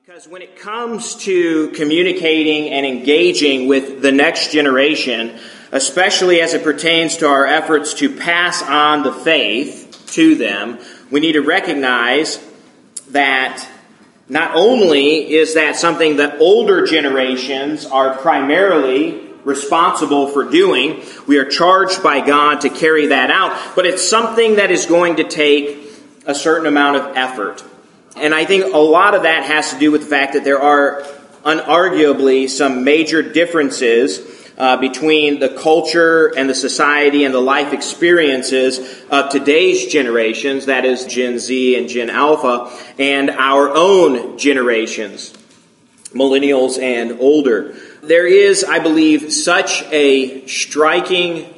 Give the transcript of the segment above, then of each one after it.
Because when it comes to communicating and engaging with the next generation, especially as it pertains to our efforts to pass on the faith to them, we need to recognize that not only is that something that older generations are primarily responsible for doing, we are charged by God to carry that out, but it's something that is going to take a certain amount of effort. And I think a lot of that has to do with the fact that there are unarguably some major differences between the culture and the society and the life experiences of today's generations, that is Gen Z and Gen Alpha, and our own generations, millennials and older. There is, I believe, such a striking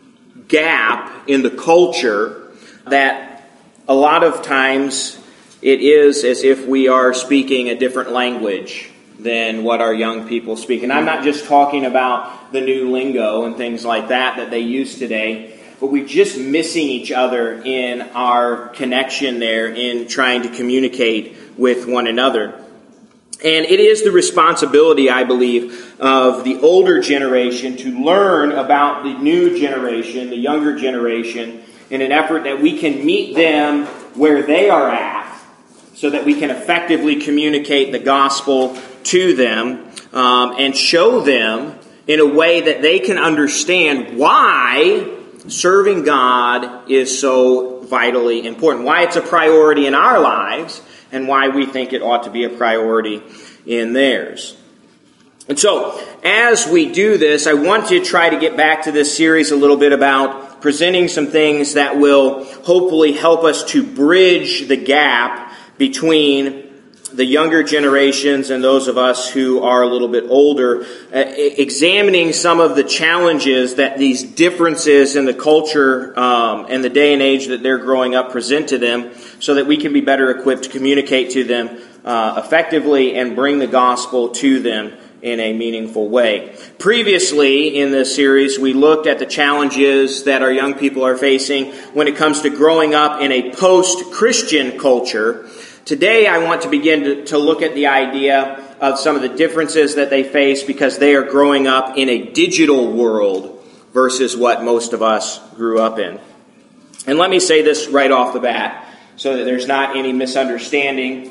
gap in the culture that a lot of times it is as if we are speaking a different language than what our young people speak. And I'm not just talking about the new lingo and things like that they use today, but we're just missing each other in our connection there in trying to communicate with one another. And it is the responsibility, I believe, of the older generation to learn about the new generation, the younger generation, in an effort that we can meet them where they are at, so that we can effectively communicate the gospel to them and show them in a way that they can understand why serving God is so vitally important, why it's a priority in our lives, and why we think it ought to be a priority in theirs. And so, as we do this, I want to try to get back to this series a little bit about presenting some things that will hopefully help us to bridge the gap between the younger generations and those of us who are a little bit older, examining some of the challenges that these differences in the culture and the day and age that they're growing up present to them, so that we can be better equipped to communicate to them effectively and bring the gospel to them in a meaningful way. Previously in this series, we looked at the challenges that our young people are facing when it comes to growing up in a post-Christian culture. Today, I want to begin to look at the idea of some of the differences that they face because they are growing up in a digital world versus what most of us grew up in. And let me say this right off the bat so that there's not any misunderstanding.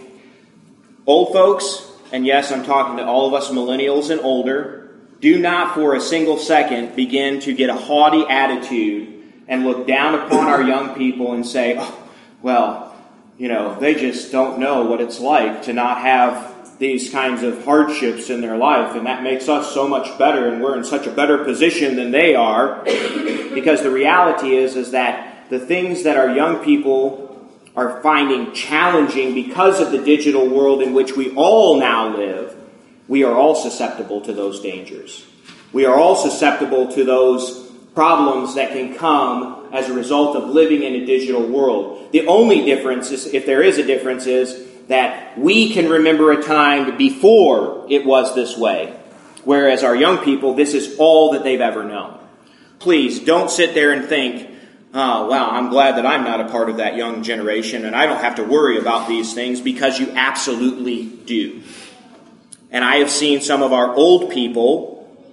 Old folks, and yes, I'm talking to all of us millennials and older, do not for a single second begin to get a haughty attitude and look down upon our young people and say, oh, well, they just don't know what it's like to not have these kinds of hardships in their life, and that makes us so much better, and we're in such a better position than they are. Because the reality is that the things that our young people are finding challenging because of the digital world in which we all now live, we are all susceptible to those dangers. We are all susceptible to those problems that can come as a result of living in a digital world. The only difference, if there is a difference, is that we can remember a time before it was this way, whereas our young people, this is all that they've ever known. Please don't sit there and think, oh, wow, I'm glad that I'm not a part of that young generation and I don't have to worry about these things, because you absolutely do. And I have seen some of our old people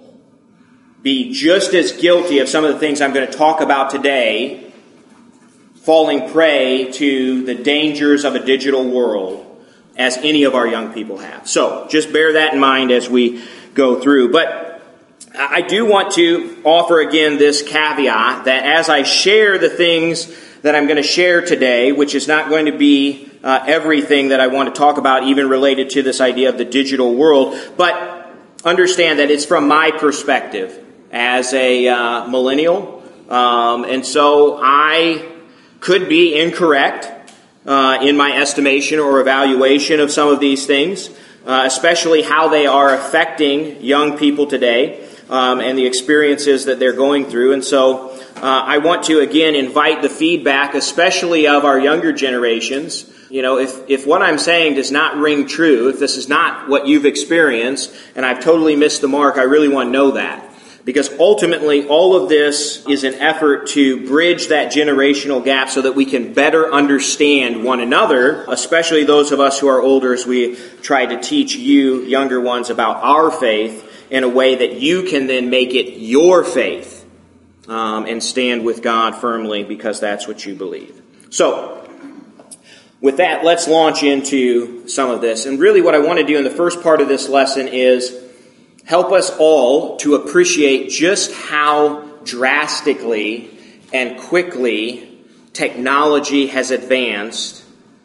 be just as guilty of some of the things I'm going to talk about today, falling prey to the dangers of a digital world, as any of our young people have. So just bear that in mind as we go through. But I do want to offer again this caveat that as I share the things that I'm going to share today, which is not going to be everything that I want to talk about, even related to this idea of the digital world, but understand that it's from my perspective as a millennial. And so I could be incorrect in my estimation or evaluation of some of these things, especially how they are affecting young people today and the experiences that they're going through. And so I want to, again, invite the feedback, especially of our younger generations. If what I'm saying does not ring true, if this is not what you've experienced, and I've totally missed the mark, I really want to know that. Because ultimately, all of this is an effort to bridge that generational gap so that we can better understand one another, especially those of us who are older, as we try to teach you, younger ones, about our faith in a way that you can then make it your faith and stand with God firmly because that's what you believe. So, with that, let's launch into some of this. And really what I want to do in the first part of this lesson is help us all to appreciate just how drastically and quickly technology has advanced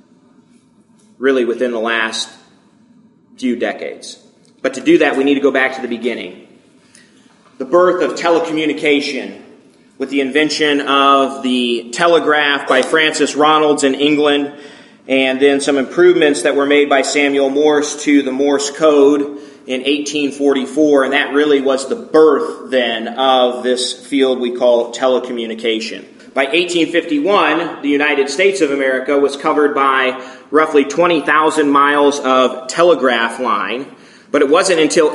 really within the last few decades. But to do that, we need to go back to the beginning. The birth of telecommunication with the invention of the telegraph by Francis Ronalds in England, and then some improvements that were made by Samuel Morse to the Morse code in 1844, and that really was the birth then of this field we call telecommunication. By 1851, the United States of America was covered by roughly 20,000 miles of telegraph line, but it wasn't until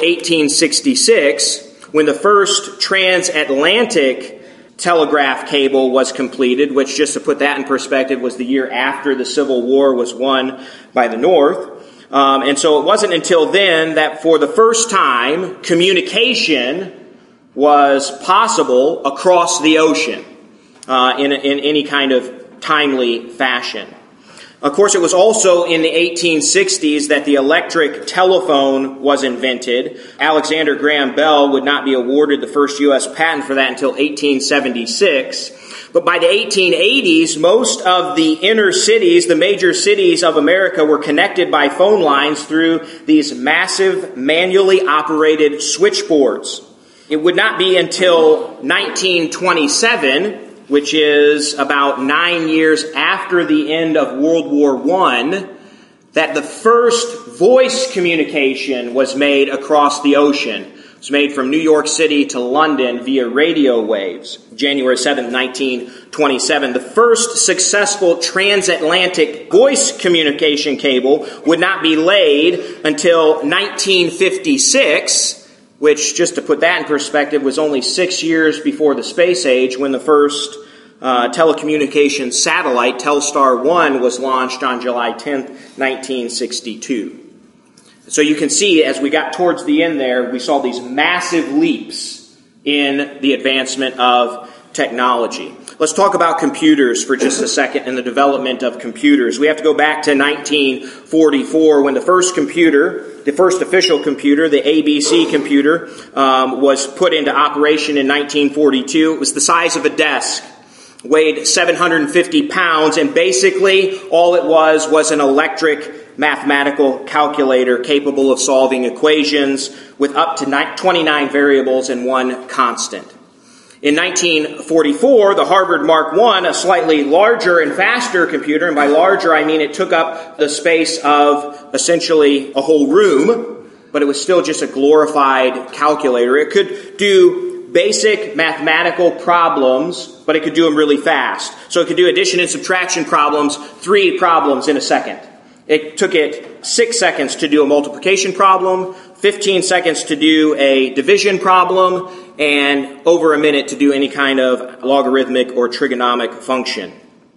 1866 when the first transatlantic telegraph cable was completed, which, just to put that in perspective, was the year after the Civil War was won by the North. And so it wasn't until then that for the first time, communication was possible across the ocean in any kind of timely fashion. Of course, it was also in the 1860s that the electric telephone was invented. Alexander Graham Bell would not be awarded the first U.S. patent for that until 1876. But by the 1880s, most of the inner cities, the major cities of America, were connected by phone lines through these massive manually operated switchboards. It would not be until 1927, which is about 9 years after the end of World War I, that the first voice communication was made across the ocean. It was made from New York City to London via radio waves, January 7, 1927. The first successful transatlantic voice communication cable would not be laid until 1956, which, just to put that in perspective, was only 6 years before the space age when the first telecommunications satellite, Telstar 1, was launched on July 10th, 1962. So you can see, as we got towards the end there, we saw these massive leaps in the advancement of technology. Let's talk about computers for just a second and the development of computers. We have to go back to 1944 when the first computer, the first official computer, the ABC computer, was put into operation in 1942. It was the size of a desk, weighed 750 pounds, and basically all it was an electric mathematical calculator capable of solving equations with up to 29 variables and one constant. In 1944, the Harvard Mark I, a slightly larger and faster computer, and by larger I mean it took up the space of essentially a whole room, but it was still just a glorified calculator. It could do basic mathematical problems, but it could do them really fast. So it could do addition and subtraction problems, 3 problems in a second. It took it 6 seconds to do a multiplication problem, 15 seconds to do a division problem, and over a minute to do any kind of logarithmic or trigonomic function.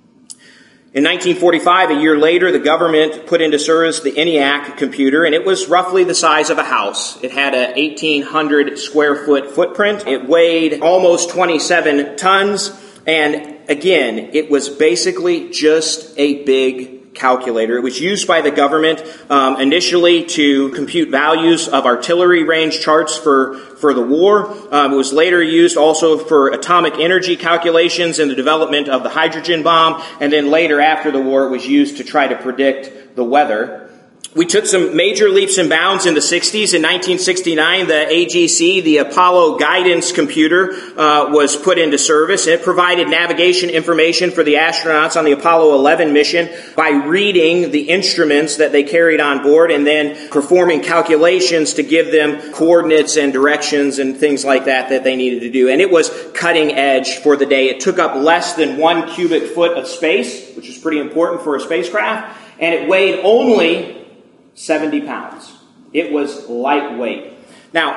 In 1945, a year later, the government put into service the ENIAC computer, and it was roughly the size of a house. It had a 1,800 square foot footprint. It weighed almost 27 tons, and again, it was basically just a big calculator. It was used by the government initially to compute values of artillery range charts for the war. It was later used also for atomic energy calculations and the development of the hydrogen bomb. And then later after the war, it was used to try to predict the weather. We took some major leaps and bounds in the 60s. In 1969, the AGC, the Apollo Guidance Computer, was put into service. It provided navigation information for the astronauts on the Apollo 11 mission by reading the instruments that they carried on board and then performing calculations to give them coordinates and directions and things like that they needed to do. And it was cutting edge for the day. It took up less than 1 cubic foot of space, which is pretty important for a spacecraft, and it weighed only 70 pounds. It was lightweight. Now,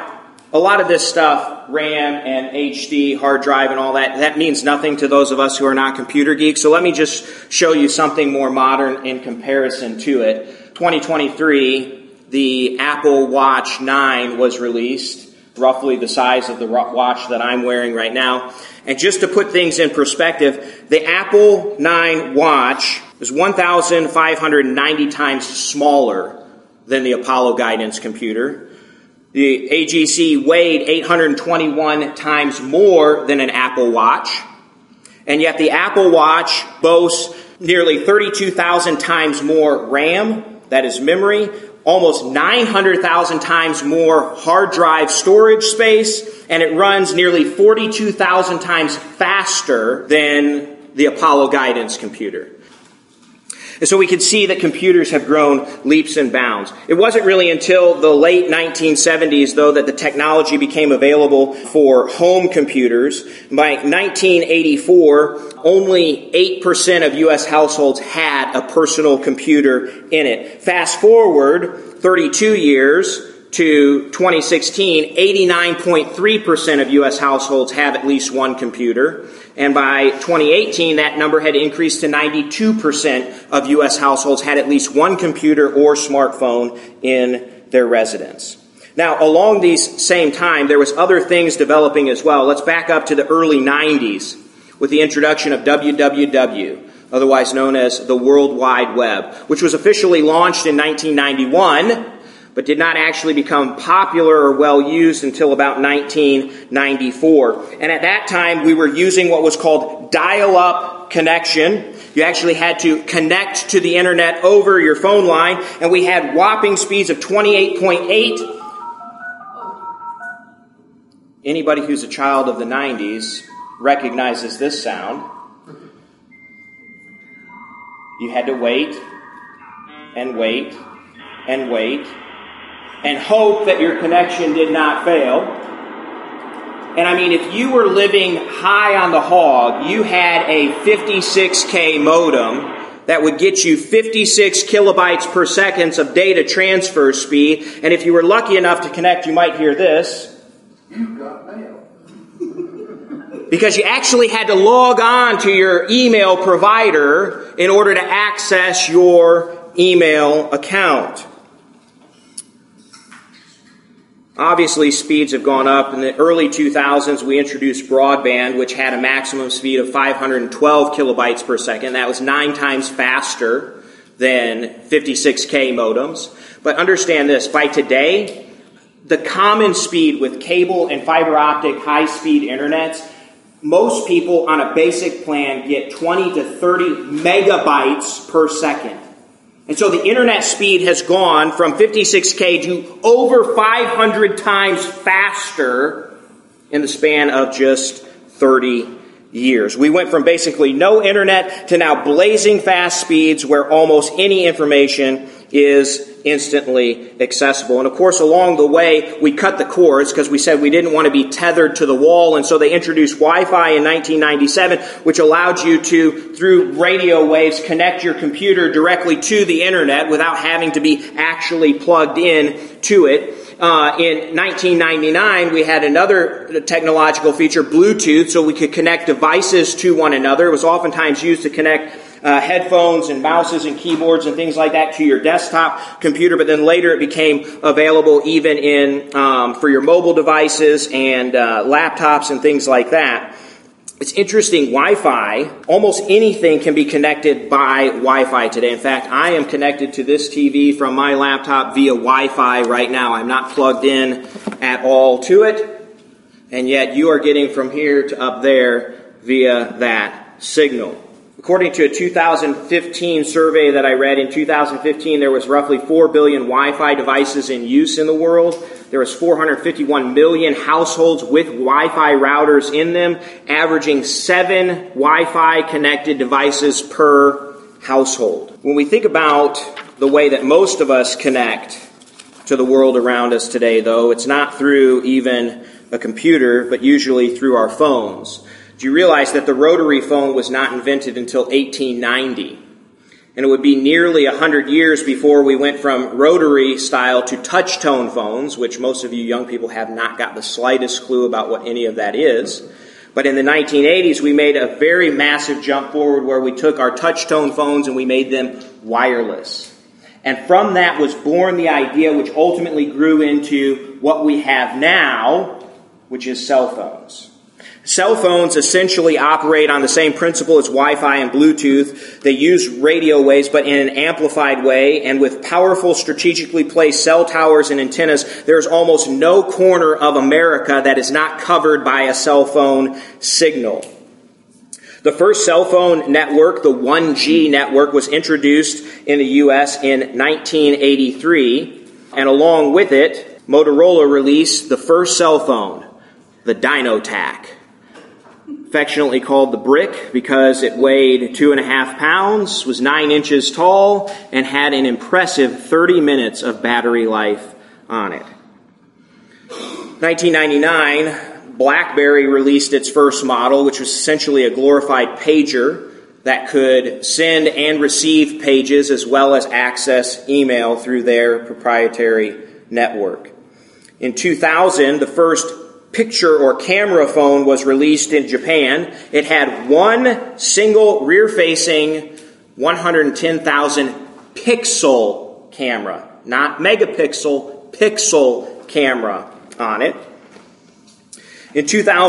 A lot of this stuff, RAM and HD, hard drive and all that means nothing to those of us who are not computer geeks. So let me just show you something more modern in comparison to it. 2023, the Apple Watch 9 was released, roughly the size of the watch that I'm wearing right now. And just to put things in perspective, the Apple 9 watch is 1,590 times smaller than the Apollo guidance computer. The AGC weighed 821 times more than an Apple Watch. And yet the Apple Watch boasts nearly 32,000 times more RAM, that is memory, almost 900,000 times more hard drive storage space, and it runs nearly 42,000 times faster than the Apollo guidance computer. And so we can see that computers have grown leaps and bounds. It wasn't really until the late 1970s, though, that the technology became available for home computers. By 1984, only 8% of U.S. households had a personal computer in it. Fast forward 32 years to 2016, 89.3% of U.S. households have at least one computer. And by 2018, that number had increased to 92% of U.S. households had at least one computer or smartphone in their residence. Now, along these same time, there was other things developing as well. Let's back up to the early 90s with the introduction of WWW, otherwise known as the World Wide Web, which was officially launched in 1991, but did not actually become popular or well used until about 1994. And at that time, we were using what was called dial-up connection. You actually had to connect to the internet over your phone line, and we had whopping speeds of 28.8. Anybody who's a child of the 90s recognizes this sound. You had to wait and wait and wait and hope that your connection did not fail. And I mean, if you were living high on the hog, you had a 56K modem that would get you 56 kilobytes per second of data transfer speed. And if you were lucky enough to connect, you might hear this. You've got mail. Because you actually had to log on to your email provider in order to access your email account. Obviously, speeds have gone up. In the early 2000s, we introduced broadband, which had a maximum speed of 512 kilobytes per second. That was 9 times faster than 56K modems. But understand this, by today, the common speed with cable and fiber optic high-speed internets, most people on a basic plan get 20 to 30 megabytes per second. And so the internet speed has gone from 56K to over 500 times faster in the span of just 30 years. We went from basically no internet to now blazing fast speeds where almost any information is instantly accessible. And of course, along the way, we cut the cords because we said we didn't want to be tethered to the wall. And so they introduced Wi-Fi in 1997, which allowed you to, through radio waves, connect your computer directly to the internet without having to be actually plugged in to it. In 1999, we had another technological feature, Bluetooth, so we could connect devices to one another. It was oftentimes used to connect headphones and mouses and keyboards and things like that to your desktop computer, but then later it became available even in for your mobile devices and laptops and things like that. It's interesting, Wi-Fi, almost anything can be connected by Wi-Fi today. In fact, I am connected to this TV from my laptop via Wi-Fi right now. I'm not plugged in at all to it, and yet you are getting from here to up there via that signal. According to a 2015 survey that I read, in 2015 there was roughly 4 billion Wi-Fi devices in use in the world. There was 451 million households with Wi-Fi routers in them, averaging 7 Wi-Fi connected devices per household. When we think about the way that most of us connect to the world around us today, though, it's not through even a computer, but usually through our phones. Do you realize that the rotary phone was not invented until 1890? And it would be nearly 100 years before we went from rotary style to touch tone phones, which most of you young people have not got the slightest clue about what any of that is. But in the 1980s, we made a very massive jump forward where we took our touch tone phones and we made them wireless. And from that was born the idea, which ultimately grew into what we have now, which is cell phones. Cell phones essentially operate on the same principle as Wi-Fi and Bluetooth. They use radio waves, but in an amplified way, and with powerful, strategically placed cell towers and antennas, there's almost no corner of America that is not covered by a cell phone signal. The first cell phone network, the 1G network, was introduced in the U.S. in 1983, and along with it, Motorola released the first cell phone, the Dynotac, affectionately called the Brick because it weighed 2.5 pounds, was 9 inches tall, and had an impressive 30 minutes of battery life on it. 1999, BlackBerry released its first model, which was essentially a glorified pager that could send and receive pages as well as access email through their proprietary network. In 2000, the first picture or camera phone was released in Japan. It had one single rear-facing 110,000 pixel camera, not megapixel, pixel camera on it. In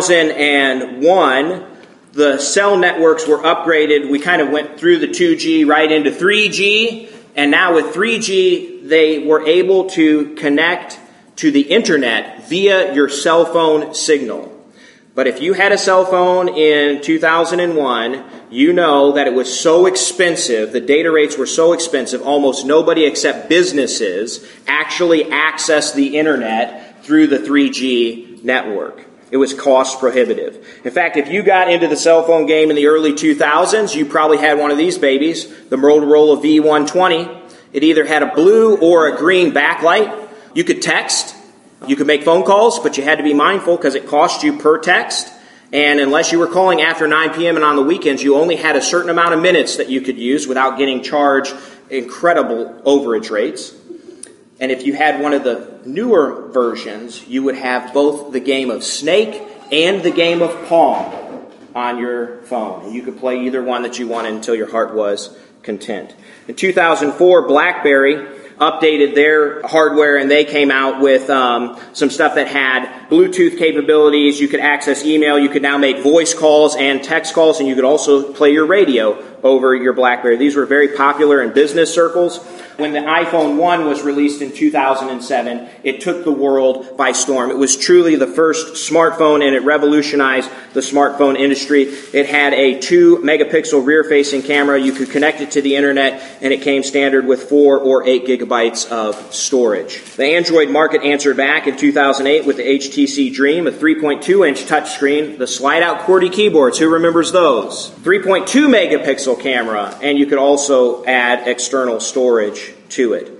2001, the cell networks were upgraded. We kind of went through the 2G right into 3G, and now with 3G, they were able to connect to the internet via your cell phone signal. But if you had a cell phone in 2001, you know that it was so expensive, the data rates were so expensive, almost nobody except businesses actually accessed the internet through the 3G network. It was cost prohibitive. In fact, if you got into the cell phone game in the early 2000s, you probably had one of these babies, the Motorola V120. It either had a blue or a green backlight. You could text, you could make phone calls, but you had to be mindful because it cost you per text. And unless you were calling after 9 p.m. and on the weekends, you only had a certain amount of minutes that you could use without getting charged incredible overage rates. And if you had one of the newer versions, you would have both the game of Snake and the game of Pong on your phone. And you could play either one that you wanted until your heart was content. In 2004, BlackBerry updated their hardware, and they came out with some stuff that had Bluetooth capabilities. You could access email. You could now make voice calls and text calls, and you could also play your radio over your BlackBerry. These were very popular in business circles. When the iPhone 1 was released in 2007, it took the world by storm. It was truly the first smartphone, and it revolutionized the smartphone industry. It had a 2-megapixel rear-facing camera. You could connect it to the internet, and it came standard with 4 or 8 gigabytes of storage. The Android market answered back in 2008 with the HTC Dream, a 3.2-inch touchscreen, the slide-out QWERTY keyboards. Who remembers those? 3.2-megapixel camera, and you could also add external storage to it.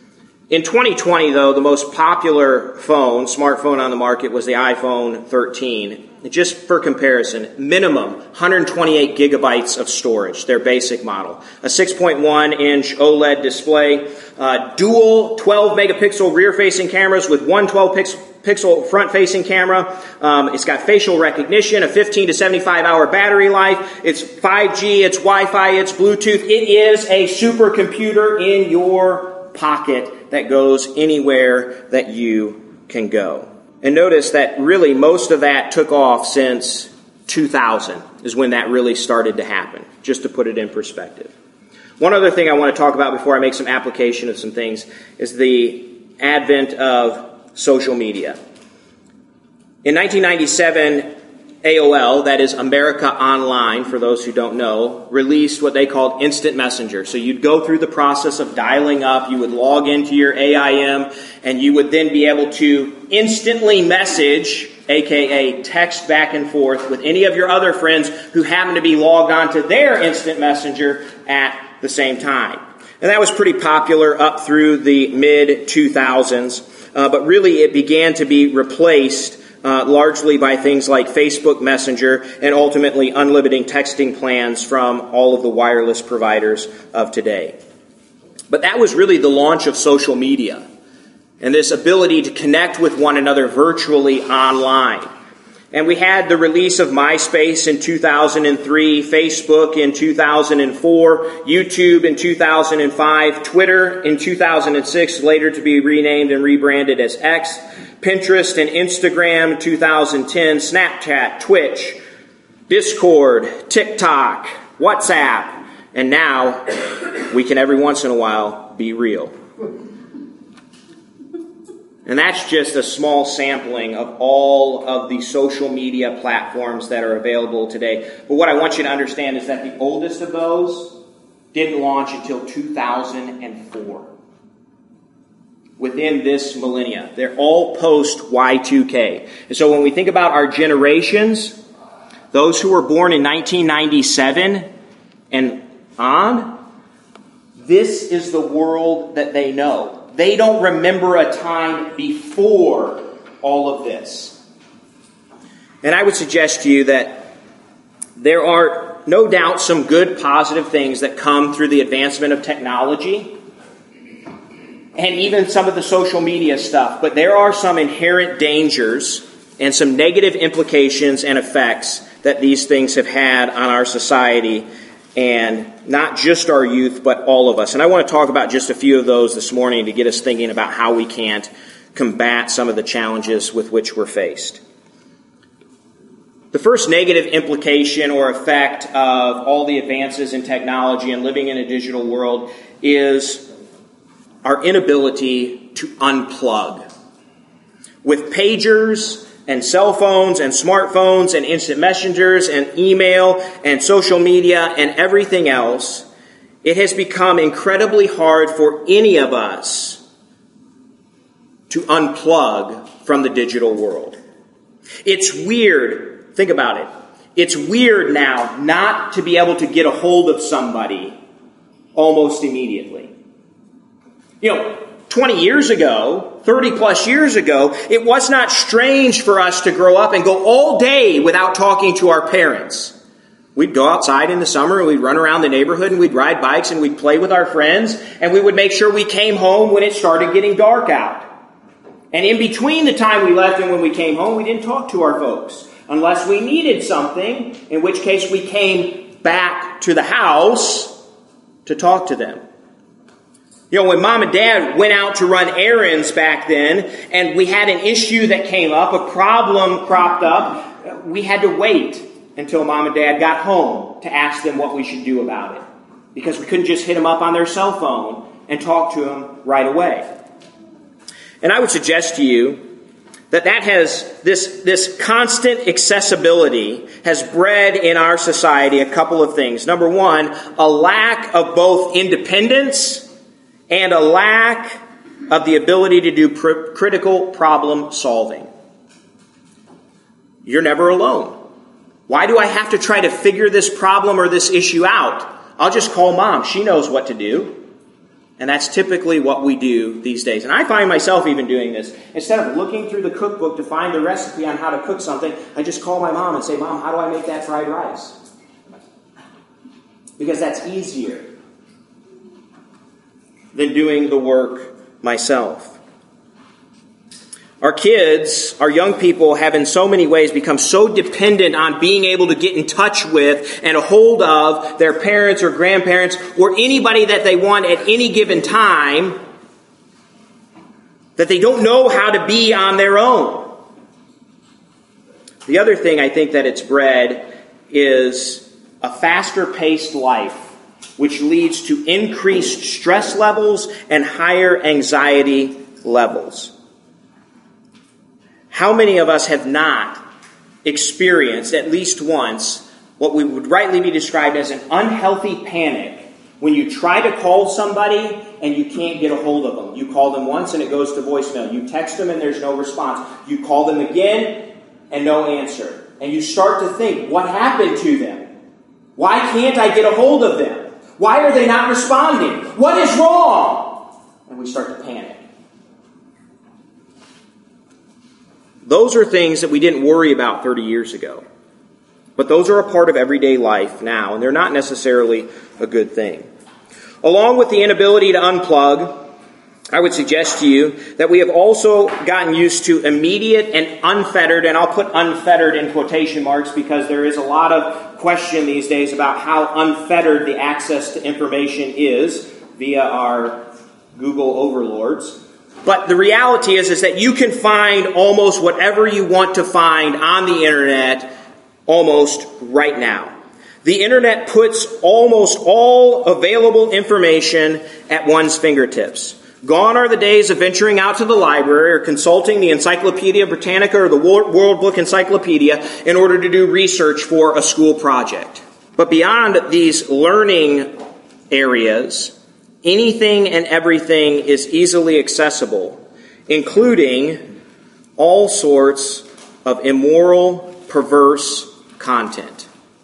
In 2020, though, the most popular smartphone on the market was the iPhone 13. Just for comparison, minimum 128 gigabytes of storage, their basic model. A 6.1-inch OLED display, dual 12-megapixel rear-facing cameras with one 12-pixel front-facing camera. It's got facial recognition, a 15 to 75-hour battery life. It's 5G, it's Wi-Fi, it's Bluetooth. It is a supercomputer in your pocket that goes anywhere that you can go. And notice that really most of that took off since 2000 is when that really started to happen, just to put it in perspective. One other thing I want to talk about before I make some application of some things is the advent of social media. In 1997, AOL, that is America Online, for those who don't know, released what they called Instant Messenger. So you'd go through the process of dialing up, you would log into your AIM, and you would then be able to instantly message, aka text back and forth, with any of your other friends who happen to be logged onto their Instant Messenger at the same time. And that was pretty popular up through the mid-2000s, but really it began to be replaced largely by things like Facebook Messenger and ultimately unlimited texting plans from all of the wireless providers of today. But that was really the launch of social media and this ability to connect with one another virtually online. And we had the release of MySpace in 2003, Facebook in 2004, YouTube in 2005, Twitter in 2006, later to be renamed and rebranded as X, Pinterest and Instagram in 2010, Snapchat, Twitch, Discord, TikTok, WhatsApp, and now we can every once in a while be real. And that's just a small sampling of all of the social media platforms that are available today. But what I want you to understand is that the oldest of those didn't launch until 2004. Within this millennia. They're all post Y2K. And so when we think about our generations, those who were born in 1997 and on, this is the world that they know. They don't remember a time before all of this. And I would suggest to you that there are no doubt some good positive things that come through the advancement of technology and even some of the social media stuff. But there are some inherent dangers and some negative implications and effects that these things have had on our society, and not just our youth, but all of us. And I want to talk about just a few of those this morning to get us thinking about how we can combat some of the challenges with which we're faced. The first negative implication or effect of all the advances in technology and living in a digital world is our inability to unplug. With pagers and cell phones and smartphones and instant messengers and email and social media and everything else, it has become incredibly hard for any of us to unplug from the digital world. It's weird. Think about it. It's weird now not to be able to get a hold of somebody almost immediately. 20 years ago, 30 plus years ago, it was not strange for us to grow up and go all day without talking to our parents. We'd go outside in the summer and we'd run around the neighborhood and we'd ride bikes and we'd play with our friends and we would make sure we came home when it started getting dark out. And in between the time we left and when we came home, we didn't talk to our folks unless we needed something, in which case we came back to the house to talk to them. When Mom and Dad went out to run errands back then, and we had an issue that came up, a problem cropped up, we had to wait until Mom and Dad got home to ask them what we should do about it. Because we couldn't just hit them up on their cell phone and talk to them right away. And I would suggest to you that has this constant accessibility has bred in our society a couple of things. Number one, a lack of both independence and a lack of the ability to do critical problem solving. You're never alone. Why do I have to try to figure this problem or this issue out? I'll just call Mom. She knows what to do. And that's typically what we do these days. And I find myself even doing this. Instead of looking through the cookbook to find the recipe on how to cook something, I just call my mom and say, Mom, how do I make that fried rice? Because that's easier than doing the work myself. Our kids, our young people, have in so many ways become so dependent on being able to get in touch with and a hold of their parents or grandparents or anybody that they want at any given time that they don't know how to be on their own. The other thing I think that it's bred is a faster-paced life, which leads to increased stress levels and higher anxiety levels. How many of us have not experienced, at least once, what we would rightly be described as an unhealthy panic when you try to call somebody and you can't get a hold of them? You call them once and it goes to voicemail. You text them and there's no response. You call them again and no answer. And you start to think, what happened to them? Why can't I get a hold of them? Why are they not responding? What is wrong? And we start to panic. Those are things that we didn't worry about 30 years ago. But those are a part of everyday life now, and they're not necessarily a good thing. Along with the inability to unplug, I would suggest to you that we have also gotten used to immediate and unfettered, and I'll put unfettered in quotation marks because there is a lot of question these days about how unfettered the access to information is via our Google overlords. But the reality is that you can find almost whatever you want to find on the internet almost right now. The internet puts almost all available information at one's fingertips. Gone are the days of venturing out to the library or consulting the Encyclopedia Britannica or the World Book Encyclopedia in order to do research for a school project. But beyond these learning areas, anything and everything is easily accessible, including all sorts of immoral, perverse content.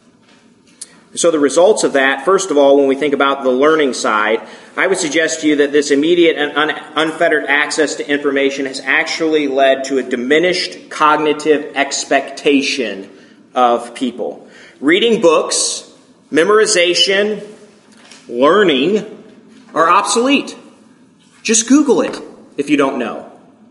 So the results of that, first of all, when we think about the learning side, I would suggest to you that this immediate and unfettered access to information has actually led to a diminished cognitive expectation of people. Reading books, memorization, learning are obsolete. Just Google it if you don't know.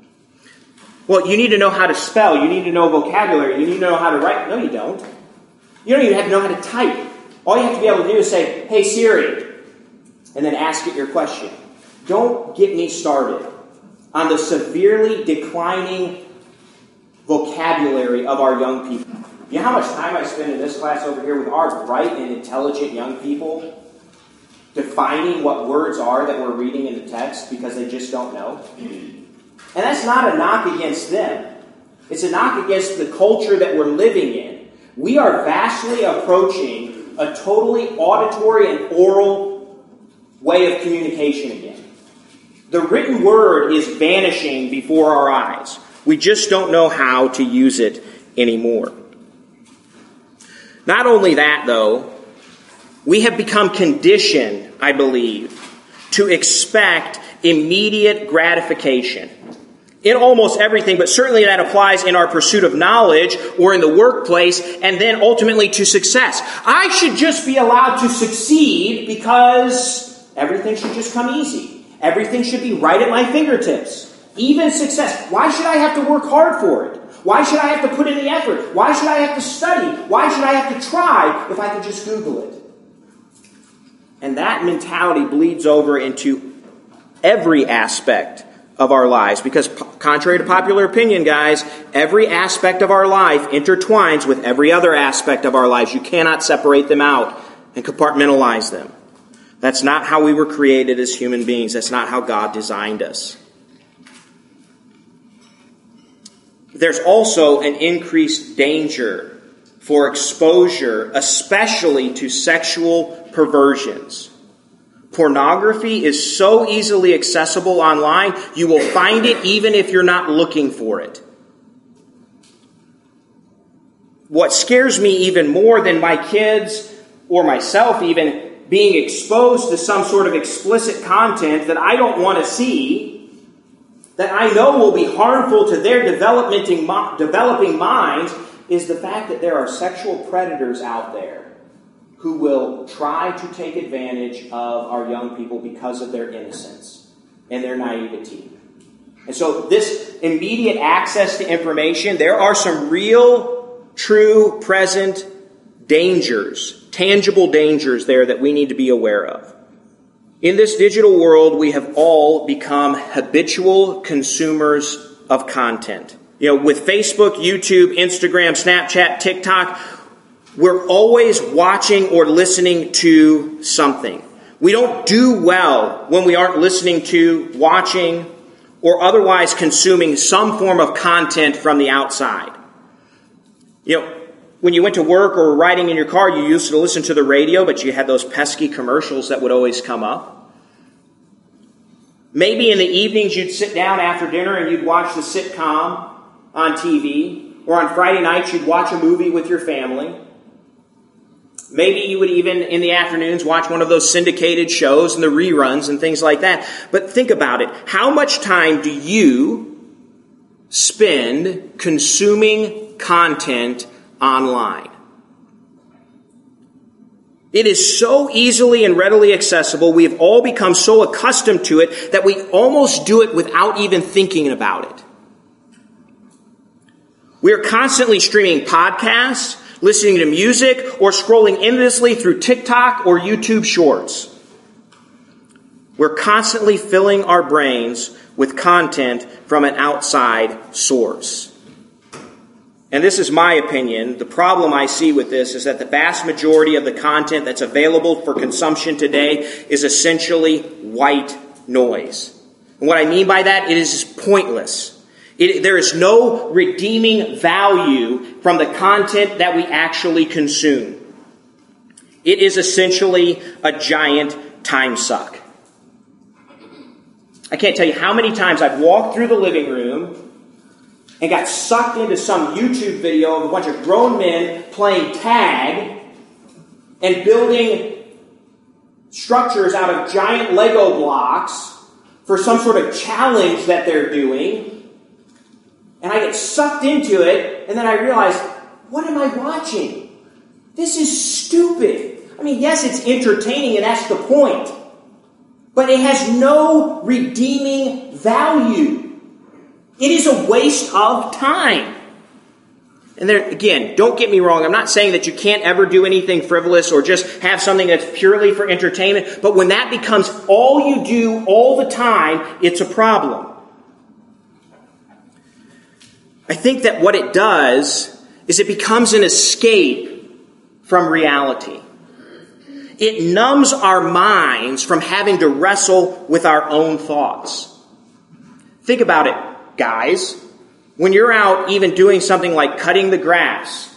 Well, you need to know how to spell. You need to know vocabulary. You need to know how to write. No, you don't. You don't even have to know how to type. All you have to be able to do is say, "Hey, Siri," and then ask it your question. Don't get me started on the severely declining vocabulary of our young people. You know how much time I spend in this class over here with our bright and intelligent young people defining what words are that we're reading in the text because they just don't know? And that's not a knock against them. It's a knock against the culture that we're living in. We are vastly approaching a totally auditory and oral way of communication again. The written word is vanishing before our eyes. We just don't know how to use it anymore. Not only that, though, we have become conditioned, I believe, to expect immediate gratification in almost everything, but certainly that applies in our pursuit of knowledge or in the workplace, and then ultimately to success. I should just be allowed to succeed because everything should just come easy. Everything should be right at my fingertips. Even success. Why should I have to work hard for it? Why should I have to put in the effort? Why should I have to study? Why should I have to try if I could just Google it? And that mentality bleeds over into every aspect of our lives, because contrary to popular opinion, guys, every aspect of our life intertwines with every other aspect of our lives. You cannot separate them out and compartmentalize them. That's not how we were created as human beings. That's not how God designed us. There's also an increased danger for exposure, especially to sexual perversions. Pornography is so easily accessible online, you will find it even if you're not looking for it. What scares me even more than my kids or myself even being exposed to some sort of explicit content that I don't want to see, that I know will be harmful to their developing minds, is the fact that there are sexual predators out there who will try to take advantage of our young people because of their innocence and their naivety. And so this immediate access to information, there are some real, true, present dangers, tangible dangers there that we need to be aware of. In this digital world, we have all become habitual consumers of content. With Facebook, YouTube, Instagram, Snapchat, TikTok, we're always watching or listening to something. We don't do well when we aren't listening to, watching, or otherwise consuming some form of content from the outside. When you went to work or were riding in your car, you used to listen to the radio, but you had those pesky commercials that would always come up. Maybe in the evenings you'd sit down after dinner and you'd watch the sitcom on TV, or on Friday nights you'd watch a movie with your family. Maybe you would even, in the afternoons, watch one of those syndicated shows and the reruns and things like that. But think about it. How much time do you spend consuming content online. It is so easily and readily accessible. We have all become so accustomed to it that we almost do it without even thinking about it. We are constantly streaming podcasts, listening to music, or scrolling endlessly through TikTok or YouTube Shorts. We're constantly filling our brains with content from an outside source. And this is my opinion. The problem I see with this is that the vast majority of the content that's available for consumption today is essentially white noise. And what I mean by that, it is pointless. There is no redeeming value from the content that we actually consume. It is essentially a giant time suck. I can't tell you how many times I've walked through the living room and got sucked into some YouTube video of a bunch of grown men playing tag and building structures out of giant Lego blocks for some sort of challenge that they're doing. And I get sucked into it, and then I realize, what am I watching? This is stupid. I mean, yes, it's entertaining, and that's the point. But it has no redeeming value. It is a waste of time. And there, again, don't get me wrong. I'm not saying that you can't ever do anything frivolous or just have something that's purely for entertainment. But when that becomes all you do all the time, it's a problem. I think that what it does is it becomes an escape from reality. It numbs our minds from having to wrestle with our own thoughts. Think about it, guys. When you're out even doing something like cutting the grass,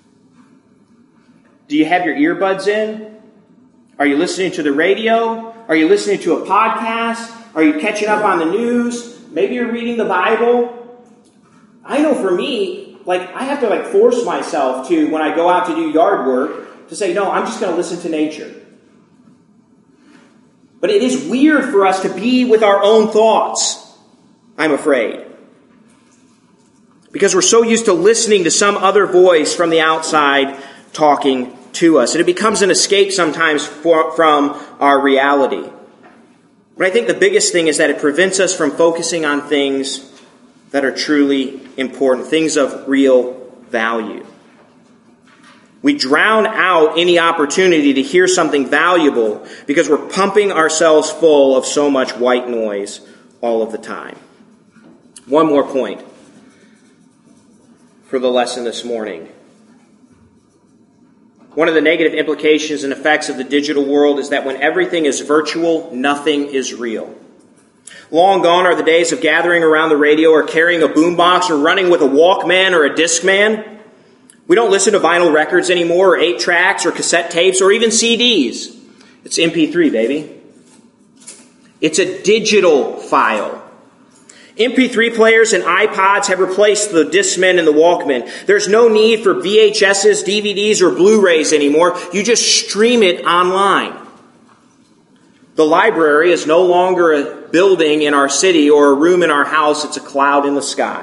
do you have your earbuds in? Are you listening to the radio? Are you listening to a podcast? Are you catching up on the news? Maybe you're reading the Bible. I know for me, I have to force myself to, when I go out to do yard work, to say, no, I'm just going to listen to nature. But it is weird for us to be with our own thoughts, I'm afraid. Because we're so used to listening to some other voice from the outside talking to us. And it becomes an escape sometimes from our reality. But I think the biggest thing is that it prevents us from focusing on things that are truly important, things of real value. We drown out any opportunity to hear something valuable because we're pumping ourselves full of so much white noise all of the time. One more point for the lesson this morning. One of the negative implications and effects of the digital world is that when everything is virtual, nothing is real. Long gone are the days of gathering around the radio or carrying a boombox or running with a Walkman or a Discman. We don't listen to vinyl records anymore, or 8-tracks, or cassette tapes, or even CDs. It's MP3, baby. It's a digital file. MP3 players and iPods have replaced the Discman and the Walkman. There's no need for VHSs, DVDs, or Blu-rays anymore. You just stream it online. The library is no longer a building in our city or a room in our house. It's a cloud in the sky.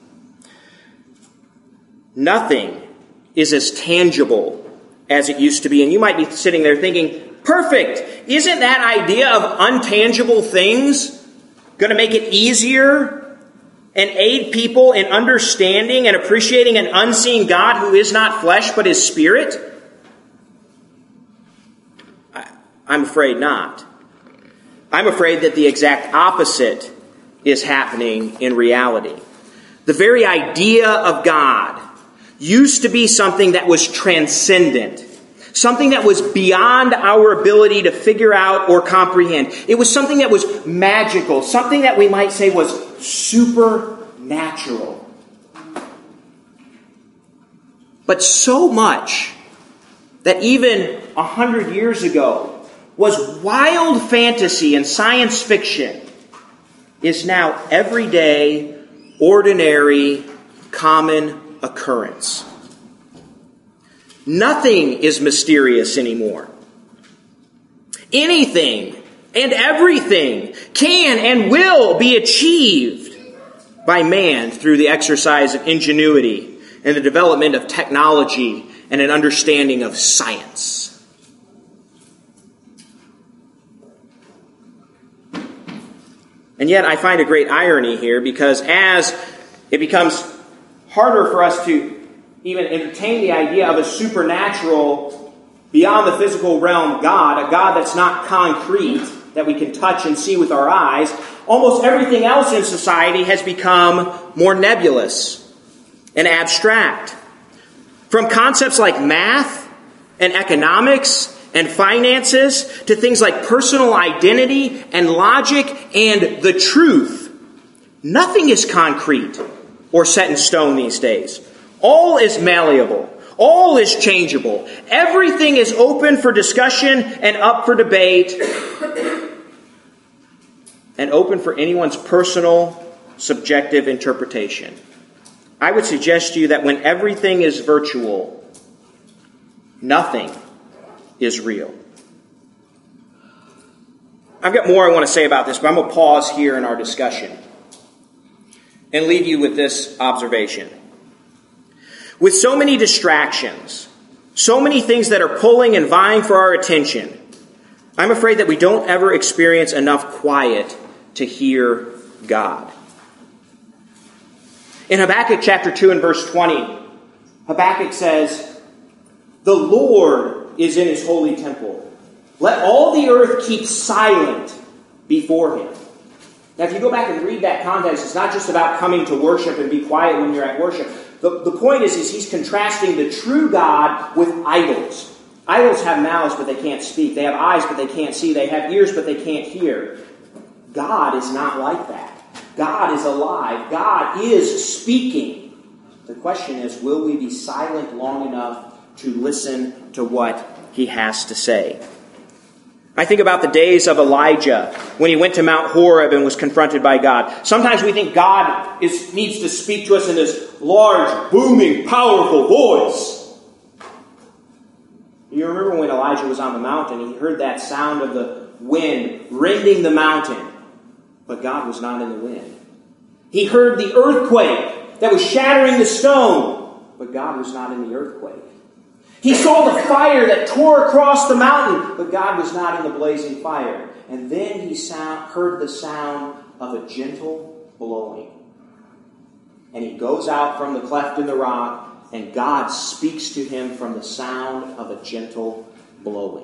Nothing is as tangible as it used to be. And you might be sitting there thinking, perfect! Isn't that idea of untangible things going to make it easier and aid people in understanding and appreciating an unseen God who is not flesh but is spirit? I'm afraid not. I'm afraid that the exact opposite is happening in reality. The very idea of God used to be something that was transcendent, something that was beyond our ability to figure out or comprehend. It was something that was magical, something that we might say was supernatural. But so much that even 100 years ago was wild fantasy and science fiction is now everyday, ordinary, common occurrence. Nothing is mysterious anymore. Anything and everything can and will be achieved by man through the exercise of ingenuity and the development of technology and an understanding of science. And yet I find a great irony here, because as it becomes harder for us to even entertain the idea of a supernatural, beyond the physical realm God, a God that's not concrete, that we can touch and see with our eyes, almost everything else in society has become more nebulous and abstract. From concepts like math and economics and finances to things like personal identity and logic and the truth, nothing is concrete or set in stone these days. All is malleable. All is changeable. Everything is open for discussion and up for debate and open for anyone's personal, subjective interpretation. I would suggest to you that when everything is virtual, nothing is real. I've got more I want to say about this, but I'm going to pause here in our discussion and leave you with this observation. With so many distractions, so many things that are pulling and vying for our attention, I'm afraid that we don't ever experience enough quiet to hear God. In Habakkuk chapter 2 and verse 20, Habakkuk says, "The Lord is in his holy temple. Let all the earth keep silent before him." Now, if you go back and read that context, it's not just about coming to worship and be quiet when you're at worship. The point is he's contrasting the true God with idols. Idols have mouths, but they can't speak. They have eyes, but they can't see. They have ears, but they can't hear. God is not like that. God is alive. God is speaking. The question is, will we be silent long enough to listen to what he has to say? I think about the days of Elijah when he went to Mount Horeb and was confronted by God. Sometimes we think God needs to speak to us in this large, booming, powerful voice. You remember when Elijah was on the mountain, he heard that sound of the wind rending the mountain, but God was not in the wind. He heard the earthquake that was shattering the stone, but God was not in the earthquake. He saw the fire that tore across the mountain, but God was not in the blazing fire. And then he heard the sound of a gentle blowing. And he goes out from the cleft in the rock, and God speaks to him from the sound of a gentle blowing.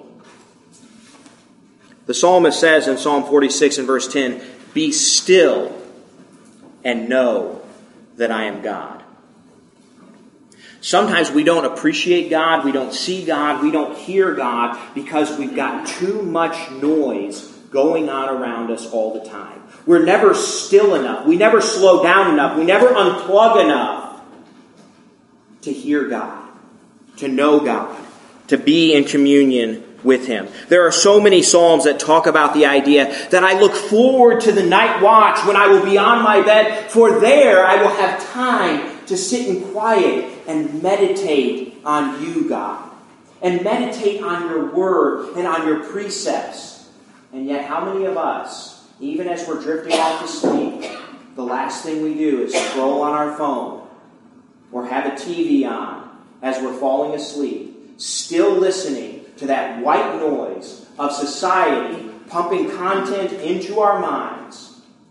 The psalmist says in Psalm 46 and verse 10, "Be still and know that I am God." Sometimes we don't appreciate God, we don't see God, we don't hear God because we've got too much noise going on around us all the time. We're never still enough. We never slow down enough. We never unplug enough to hear God, to know God, to be in communion with him. There are so many psalms that talk about the idea that I look forward to the night watch when I will be on my bed, for there I will have time to sit in quiet and meditate on you, God, and meditate on your word and on your precepts. And yet, how many of us, even as we're drifting off to sleep, the last thing we do is scroll on our phone or have a TV on as we're falling asleep, still listening to that white noise of society pumping content into our minds?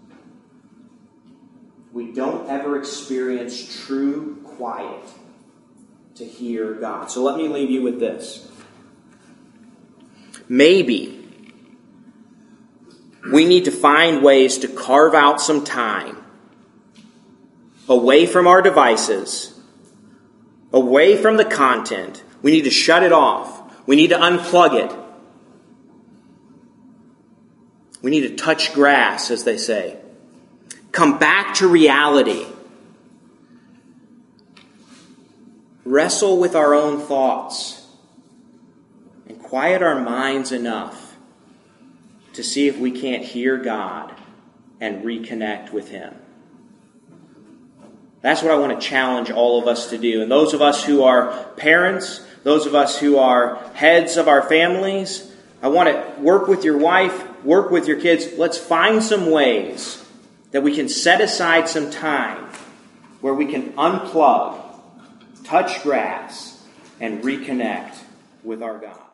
We don't ever experience true quiet to hear God. So let me leave you with this. Maybe we need to find ways to carve out some time away from our devices, away from the content. We need to shut it off. We need to unplug it. We need to touch grass, as they say. Come back to reality. Wrestle with our own thoughts and quiet our minds enough to see if we can't hear God and reconnect with him. That's what I want to challenge all of us to do. And those of us who are parents, those of us who are heads of our families, I want to work with your wife, work with your kids. Let's find some ways that we can set aside some time where we can unplug, touch grass, and reconnect with our God.